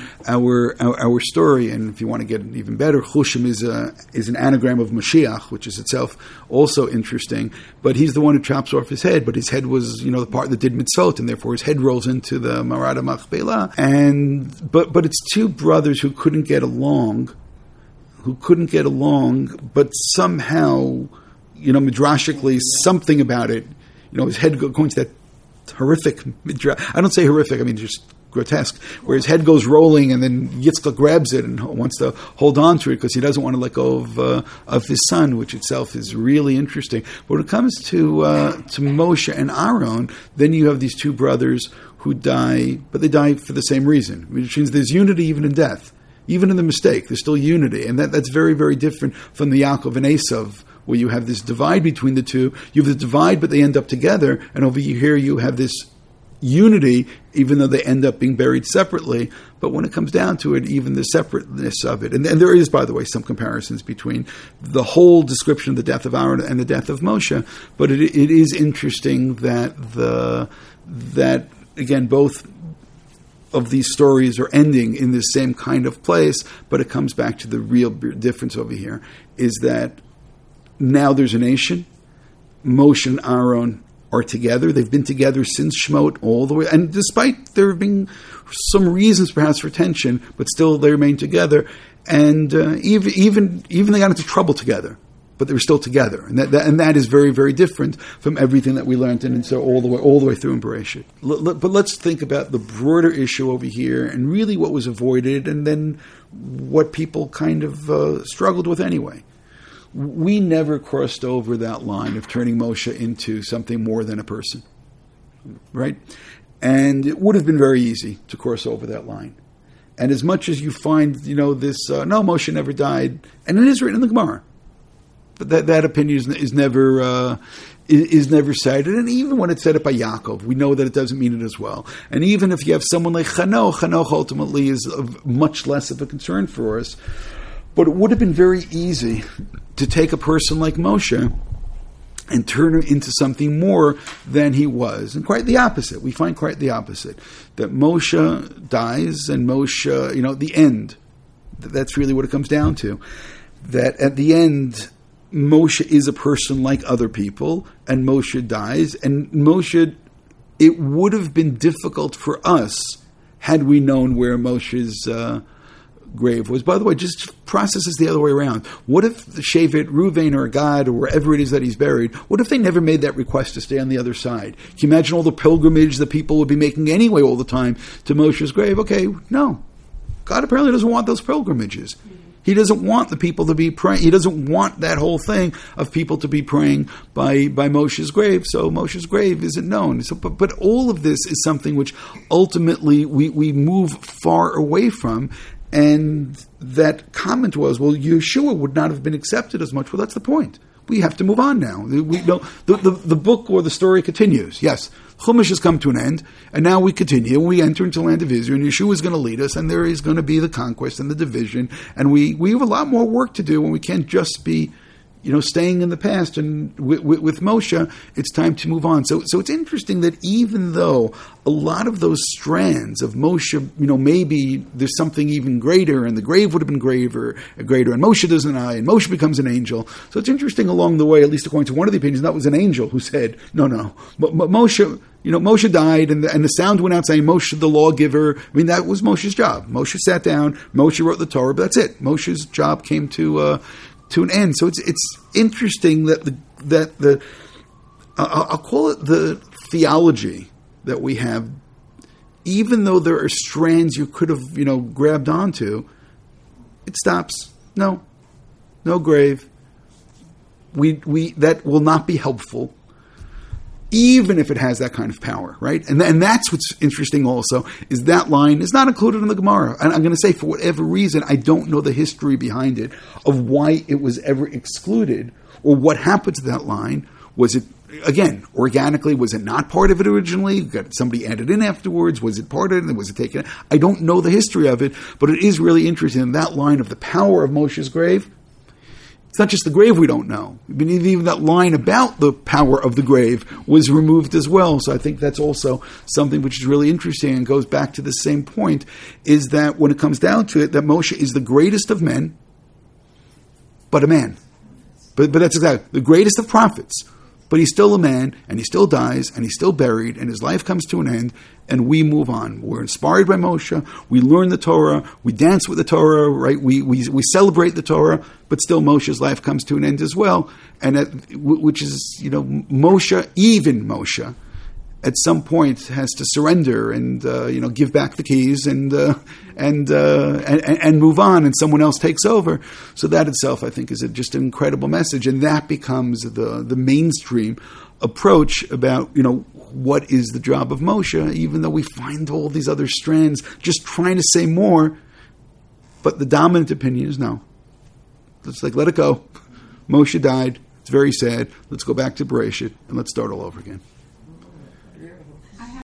our, our our story. And if you want to get it even better, Chushim is, a, is an anagram of Mashiach, which is itself also interesting. But he's the one who chops off his head, but his head was, you know, the part that did mitzvot, and therefore his head rolls into the Marada Machpelah. And But but it's two brothers who couldn't get along, who couldn't get along, but somehow, you know, midrashically, something about it, you know, his head, going to that horrific, I don't say horrific, I mean just grotesque, where his head goes rolling and then Yitzchak grabs it and wants to hold on to it because he doesn't want to let go of uh, of his son, which itself is really interesting. But when it comes to uh, to Moshe and Aaron, then you have these two brothers who die, but they die for the same reason, which means there's unity even in death. Even in the mistake, there's still unity. And that, that's very, very different from the Yaakov and Esav, where you have this divide between the two. You have the divide, but they end up together. And over here you have this unity, even though they end up being buried separately. But when it comes down to it, even the separateness of it, and, and there is, by the way, some comparisons between the whole description of the death of Aaron and the death of Moshe. But it, it is interesting that the that again both of these stories are ending in the same kind of place. But it comes back to the real difference over here is that now there's a nation. Moshe and Aaron are together. They've been together since Shemot all the way. And despite there being some reasons perhaps for tension, but still they remain together. And uh, even even even they got into trouble together, but they were still together. And that, that and that is very, very different from everything that we learned in and so all the way all the way through in Bereshit. L- l- but let's think about the broader issue over here and really what was avoided and then what people kind of uh, struggled with anyway. We never crossed over that line of turning Moshe into something more than a person, right? And it would have been very easy to cross over that line. And as much as you find, you know, this, uh, no, Moshe never died, and it is written in the Gemara, but that, that opinion is, is never uh, is, is never cited. And even when it's said it by Yaakov, we know that it doesn't mean it as well. And even if you have someone like Chanoch, Chanoch ultimately is of much less of a concern for us. But it would have been very easy to take a person like Moshe and turn him into something more than he was. And quite the opposite. We find quite the opposite. That Moshe dies and Moshe, you know, the end. That's really what it comes down to. That at the end, Moshe is a person like other people and Moshe dies. And Moshe, it would have been difficult for us had we known where Moshe's Uh, grave was. By the way, just process this the other way around. What if the Shevet, Ruvain, or Gad, or wherever it is that he's buried, what if they never made that request to stay on the other side? Can you imagine all the pilgrimage that people would be making anyway all the time to Moshe's grave? Okay, no. God apparently doesn't want those pilgrimages. He doesn't want the people to be praying. He doesn't want that whole thing of people to be praying by, by Moshe's grave. So Moshe's grave isn't known. So, but, but all of this is something which ultimately we, we move far away from. And that comment was, well, Yeshua would not have been accepted as much. Well, that's the point. We have to move on now. We know the, the, the book or the story continues. Yes, Chumash has come to an end, and now we continue. We enter into the land of Israel, and Yeshua is going to lead us, and there is going to be the conquest and the division. And we, we have a lot more work to do, and we can't just be, you know, staying in the past. And with, with, with Moshe, it's time to move on. So, so it's interesting that even though a lot of those strands of Moshe, you know, maybe there's something even greater, and the grave would have been graver, greater, and Moshe doesn't die, and Moshe becomes an angel. So it's interesting along the way, at least according to one of the opinions, that was an angel who said, no, no, but Moshe, you know, Moshe died, and the, and the sound went out saying, Moshe the lawgiver. I mean, that was Moshe's job. Moshe sat down, Moshe wrote the Torah, but that's it. Moshe's job came to uh, to an end. So it's it's interesting that the that the uh, I'll call it the theology that we have, even though there are strands you could have, you know, grabbed onto, it stops. No, no grave. We we that will not be helpful, even if it has that kind of power, right? And and that's what's interesting also, is that line is not included in the Gemara. And I'm going to say, for whatever reason, I don't know the history behind it, of why it was ever excluded, or what happened to that line. Was it, again, organically, was it not part of it originally? Got somebody added in afterwards? Was it part of it? Was it taken? I don't know the history of it, but it is really interesting, that line of the power of Moshe's grave. It's not just the grave we don't know. I mean, even that line about the power of the grave was removed as well. So I think that's also something which is really interesting and goes back to the same point, is that when it comes down to it, that Moshe is the greatest of men, but a man. But, but that's exactly the greatest of prophets. But he's still a man, and he still dies, and he's still buried, and his life comes to an end, and we move on. We're inspired by Moshe. We learn the Torah. We dance with the Torah, right? We we we celebrate the Torah, but still Moshe's life comes to an end as well. And at, which is, you know, Moshe, even Moshe, at some point has to surrender and uh, you know give back the keys and uh, and, uh, and and move on, and someone else takes over. So that itself, I think, is a, just an incredible message, and that becomes the the mainstream approach about you know what is the job of Moshe, even though we find all these other strands just trying to say more, but the dominant opinion is no. It's like, let it go. Moshe died. It's very sad. Let's go back to Bereshit and let's start all over again.